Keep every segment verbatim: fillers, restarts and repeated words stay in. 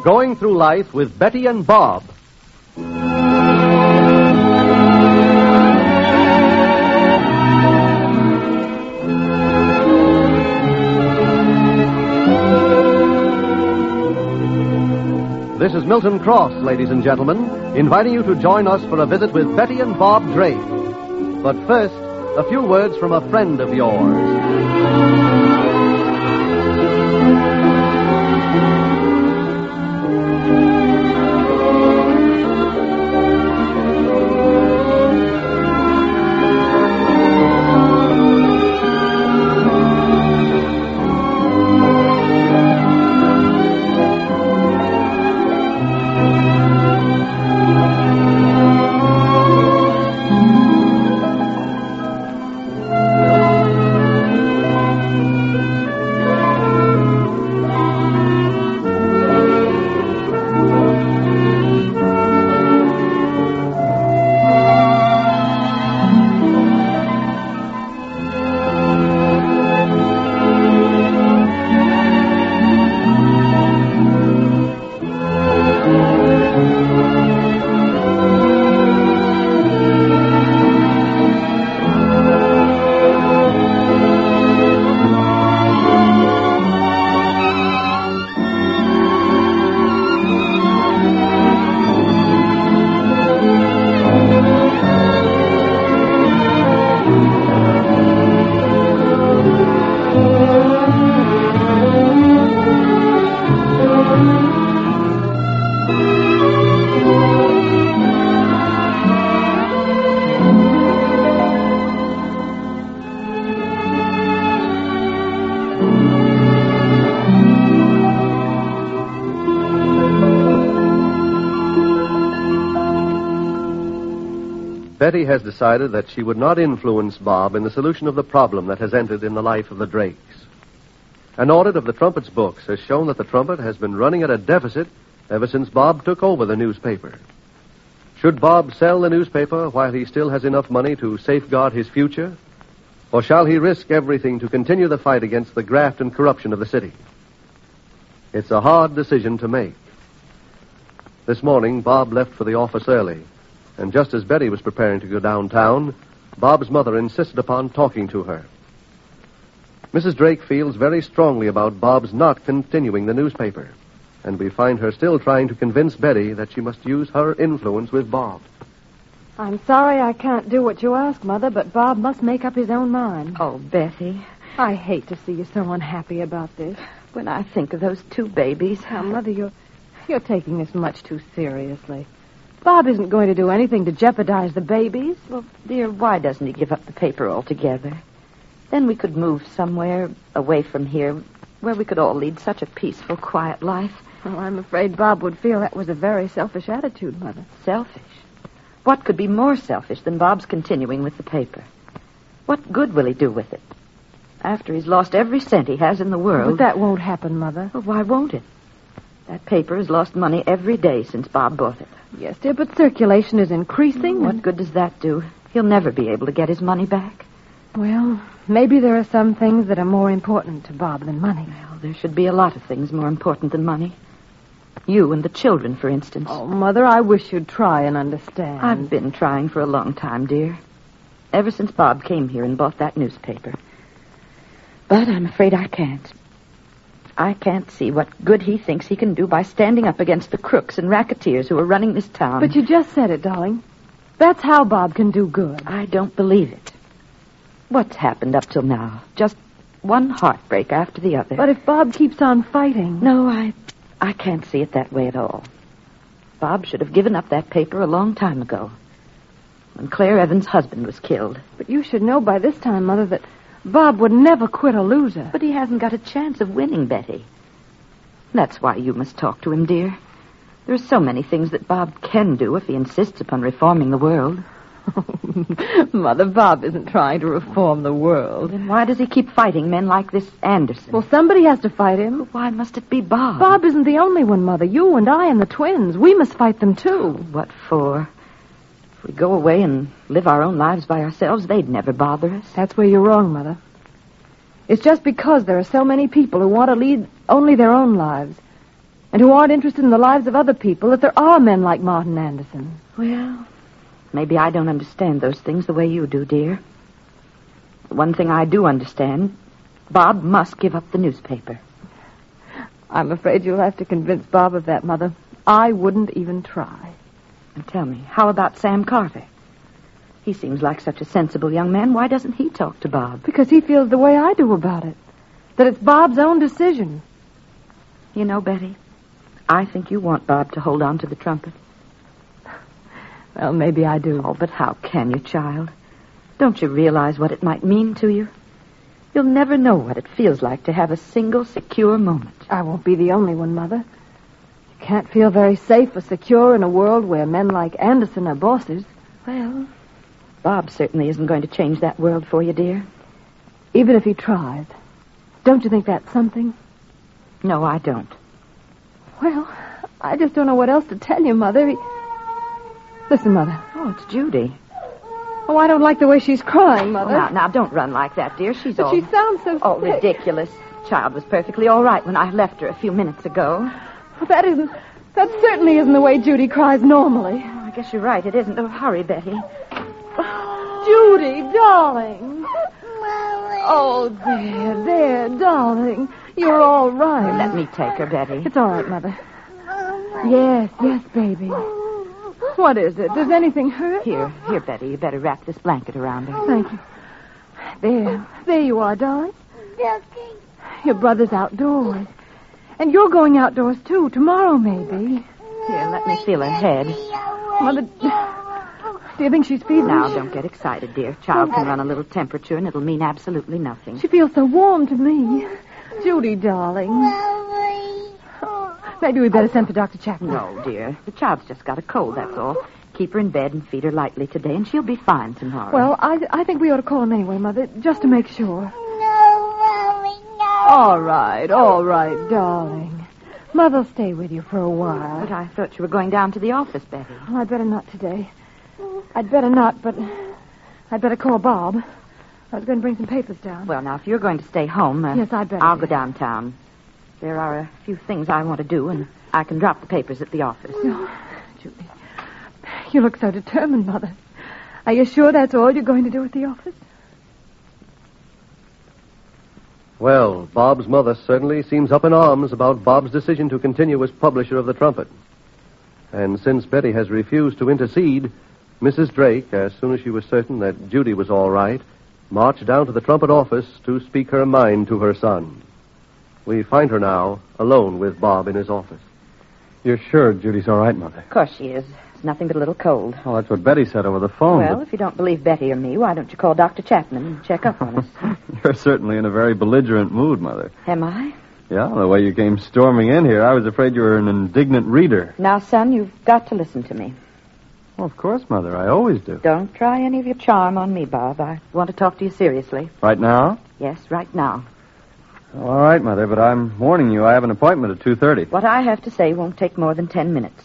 Going Through Life with Betty and Bob. This is Milton Cross, ladies and gentlemen, inviting you to join us for a visit with Betty and Bob Drake. But first, a few words from a friend of yours. Betty has decided that she would not influence Bob in the solution of the problem that has entered in the life of the Drakes. An audit of the Trumpet's books has shown that the Trumpet has been running at a deficit ever since Bob took over the newspaper. Should Bob sell the newspaper while he still has enough money to safeguard his future? Or shall he risk everything to continue the fight against the graft and corruption of the city? It's a hard decision to make. This morning, Bob left for the office early. And just as Betty was preparing to go downtown, Bob's mother insisted upon talking to her. Missus Drake feels very strongly about Bob's not continuing the newspaper, and we find her still trying to convince Betty that she must use her influence with Bob. I'm sorry I can't do what you ask, Mother, but Bob must make up his own mind. Oh, Betty. I hate to see you so unhappy about this. When I think of those two babies... Now, Mother, you're, you're taking this much too seriously. Bob isn't going to do anything to jeopardize the babies. Well, dear, why doesn't he give up the paper altogether? Then we could move somewhere away from here where we could all lead such a peaceful, quiet life. Oh, I'm afraid Bob would feel that was a very selfish attitude, Mother. Selfish? What could be more selfish than Bob's continuing with the paper? What good will he do with it? After he's lost every cent he has in the world... But that won't happen, Mother. Well, why won't it? That paper has lost money every day since Bob bought it. Yes, dear, but circulation is increasing. What and... good does that do? He'll never be able to get his money back. Well, maybe there are some things that are more important to Bob than money. Well, there should be a lot of things more important than money. You and the children, for instance. Oh, Mother, I wish you'd try and understand. I've been trying for a long time, dear. Ever since Bob came here and bought that newspaper. But I'm afraid I can't. I can't see what good he thinks he can do by standing up against the crooks and racketeers who are running this town. But you just said it, darling. That's how Bob can do good. I don't believe it. What's happened up till now? Just one heartbreak after the other. But if Bob keeps on fighting... No, I, I can't see it that way at all. Bob should have given up that paper a long time ago, when Claire Evans' husband was killed. But you should know by this time, Mother, that Bob would never quit a loser. But he hasn't got a chance of winning, Betty. That's why you must talk to him, dear. There are so many things that Bob can do if he insists upon reforming the world. Mother, Bob isn't trying to reform the world. Then why does he keep fighting men like this Anderson? Well, somebody has to fight him. But why must it be Bob? Bob isn't the only one, Mother. You and I and the twins. We must fight them, too. What for? If we go away and live our own lives by ourselves, they'd never bother us. That's where you're wrong, Mother. It's just because there are so many people who want to lead only their own lives and who aren't interested in the lives of other people, that there are men like Martin Anderson. Well, maybe I don't understand those things the way you do, dear. One thing I do understand, Bob must give up the newspaper. I'm afraid you'll have to convince Bob of that, Mother. I wouldn't even try. And tell me, how about Sam Carter? He seems like such a sensible young man. Why doesn't he talk to Bob? Because he feels the way I do about it. That it's Bob's own decision. You know, Betty, I think you want Bob to hold on to the trumpet. Well, maybe I do. Oh, but how can you, child? Don't you realize what it might mean to you? You'll never know what it feels like to have a single secure moment. I won't be the only one, Mother. You can't feel very safe or secure in a world where men like Anderson are bosses. Well, Bob certainly isn't going to change that world for you, dear. Even if he tries. Don't you think that's something? No, I don't. Well, I just don't know what else to tell you, Mother. He... Listen, Mother. Oh, it's Judy. Oh, I don't like the way she's crying, Mother. Oh, now, now, don't run like that, dear. She's but all... she sounds so Oh, sick. ridiculous. Child was perfectly all right when I left her a few minutes ago. Well, that isn't... That certainly isn't the way Judy cries normally. Oh, I guess you're right. It isn't. Oh, hurry, Betty. Judy, darling. Oh, there, there, darling. You're all right. Let me take her, Betty. It's all right, Mother. Yes, yes, baby. What is it? Does anything hurt? Here, here, Betty. You better wrap this blanket around her. Thank you. There. There you are, darling. Your brother's outdoors. And you're going outdoors, too, tomorrow, maybe. Here, let me feel her head. Mother, do you think she's feverish? Now, don't get excited, dear. Child can run a little temperature, and it'll mean absolutely nothing. She feels so warm to me. Judy, darling. Maybe we better send for Doctor Chapman. No, dear. The child's just got a cold, that's all. Keep her in bed and feed her lightly today, and she'll be fine tomorrow. Well, I I think we ought to call him anyway, Mother, just to make sure. No, Mommy, no. All right, all right, darling. Mother'll stay with you for a while. But I thought you were going down to the office, Betty. Well, I'd better not today. I'd better not, but I'd better call Bob. I was going to bring some papers down. Well, now, if you're going to stay home... Uh, yes, I'd better. I'll do. go downtown. There are a few things I want to do, and I can drop the papers at the office. No, Judy. You look so determined, Mother. Are you sure that's all you're going to do at the office? Well, Bob's mother certainly seems up in arms about Bob's decision to continue as publisher of the Trumpet. And since Betty has refused to intercede, Missus Drake, as soon as she was certain that Judy was all right, marched down to the Trumpet office to speak her mind to her son. We find her now alone with Bob in his office. You're sure Judy's all right, Mother? Of course she is. It's nothing but a little cold. Well, that's what Betty said over the phone. Well, but... if you don't believe Betty or me, why don't you call Doctor Chapman and check up on us? You're certainly in a very belligerent mood, Mother. Am I? Yeah, the way you came storming in here, I was afraid you were an indignant reader. Now, son, you've got to listen to me. Well, of course, Mother. I always do. Don't try any of your charm on me, Bob. I want to talk to you seriously. Right now? Yes, right now. All right, Mother, but I'm warning you I have an appointment at two thirty. What I have to say won't take more than ten minutes.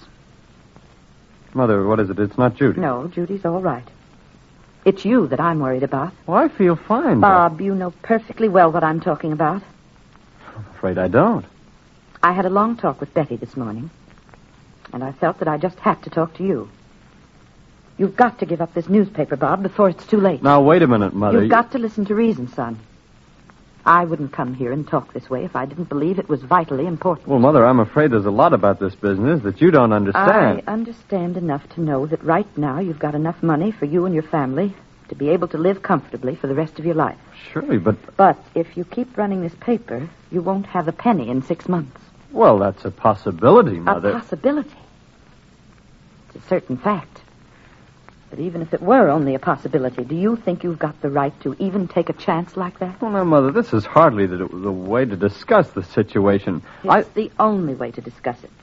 Mother, what is it? It's not Judy. No, Judy's all right. It's you that I'm worried about. Well, I feel fine. Bob, but... you know perfectly well what I'm talking about. I'm afraid I don't. I had a long talk with Betty this morning, and I felt that I just had to talk to you. You've got to give up this newspaper, Bob, before it's too late. Now, wait a minute, Mother. You've got to listen to reason, son. I wouldn't come here and talk this way if I didn't believe it was vitally important. Well, Mother, I'm afraid there's a lot about this business that you don't understand. I understand enough to know that right now you've got enough money for you and your family to be able to live comfortably for the rest of your life. Surely, but... But if you keep running this paper, you won't have a penny in six months. Well, that's a possibility, Mother. A possibility. It's a certain fact. But even if it were only a possibility, do you think you've got the right to even take a chance like that? Well, now, Mother, this is hardly the, the way to discuss the situation. It's I... the only way to discuss it.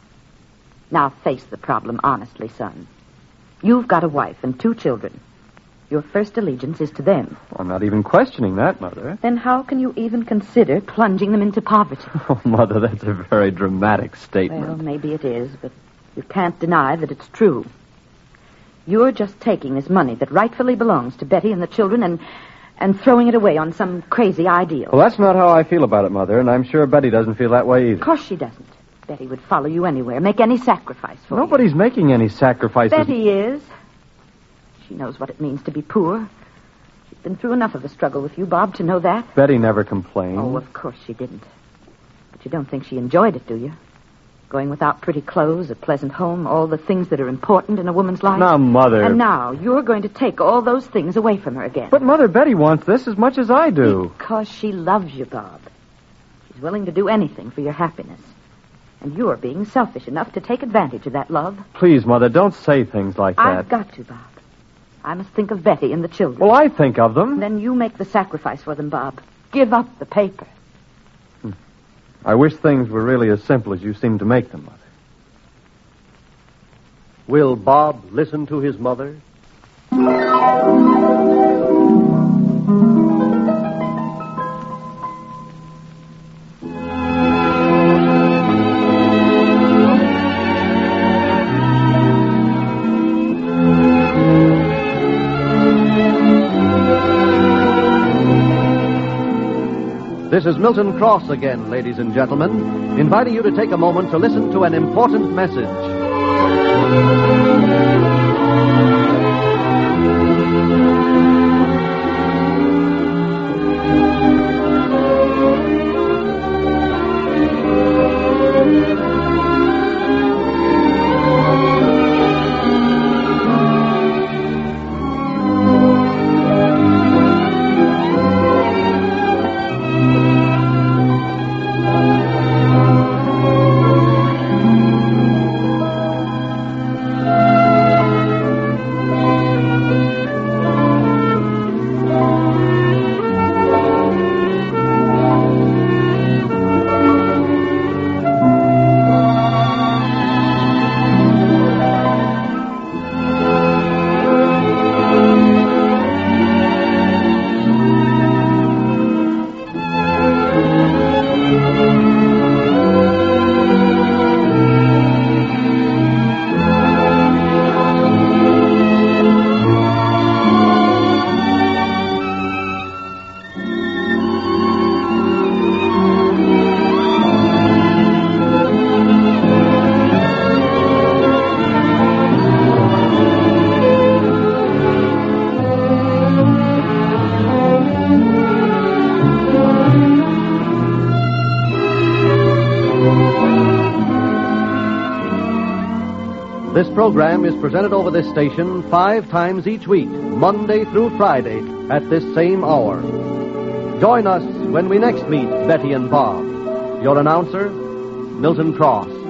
Now face the problem honestly, son. You've got a wife and two children. Your first allegiance is to them. I'm not even questioning that, Mother. Then how can you even consider plunging them into poverty? Oh, Mother, that's a very dramatic statement. Well, maybe it is, but you can't deny that it's true. You're just taking this money that rightfully belongs to Betty and the children and and throwing it away on some crazy ideal. Well, that's not how I feel about it, Mother, and I'm sure Betty doesn't feel that way either. Of course she doesn't. Betty would follow you anywhere, make any sacrifice for Nobody's you. making any sacrifices. Betty is. She knows what it means to be poor. She's been through enough of the struggle with you, Bob, to know that. Betty never complained. Oh, of course she didn't. But you don't think she enjoyed it, do you? Going without pretty clothes, a pleasant home, all the things that are important in a woman's life. Now, Mother. And now you're going to take all those things away from her again. But, Mother, Betty wants this as much as I do. Because she loves you, Bob. She's willing to do anything for your happiness. And you're being selfish enough to take advantage of that love. Please, Mother, don't say things like that. I've got to, Bob. I must think of Betty and the children. Well, I think of them. Then you make the sacrifice for them, Bob. Give up the paper. I wish things were really as simple as you seem to make them, Mother. Will Bob listen to his mother? This is Milton Cross again, ladies and gentlemen, inviting you to take a moment to listen to an important message. This program is presented over this station five times each week, Monday through Friday, at this same hour. Join us when we next meet Betty and Bob. Your announcer, Milton Cross.